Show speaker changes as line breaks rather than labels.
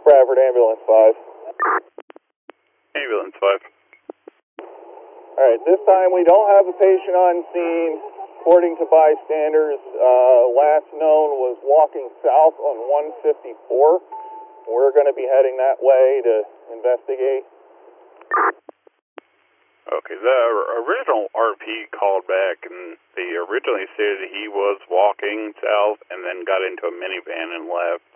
Bradford Ambulance 5.
Ambulance 5.
Alright, this time we don't have a patient on scene. According to bystanders, last known was walking south on 154. We're going to be heading that way to investigate.
Okay, the original RP called back, and they originally stated he was walking south and then got into a minivan and left.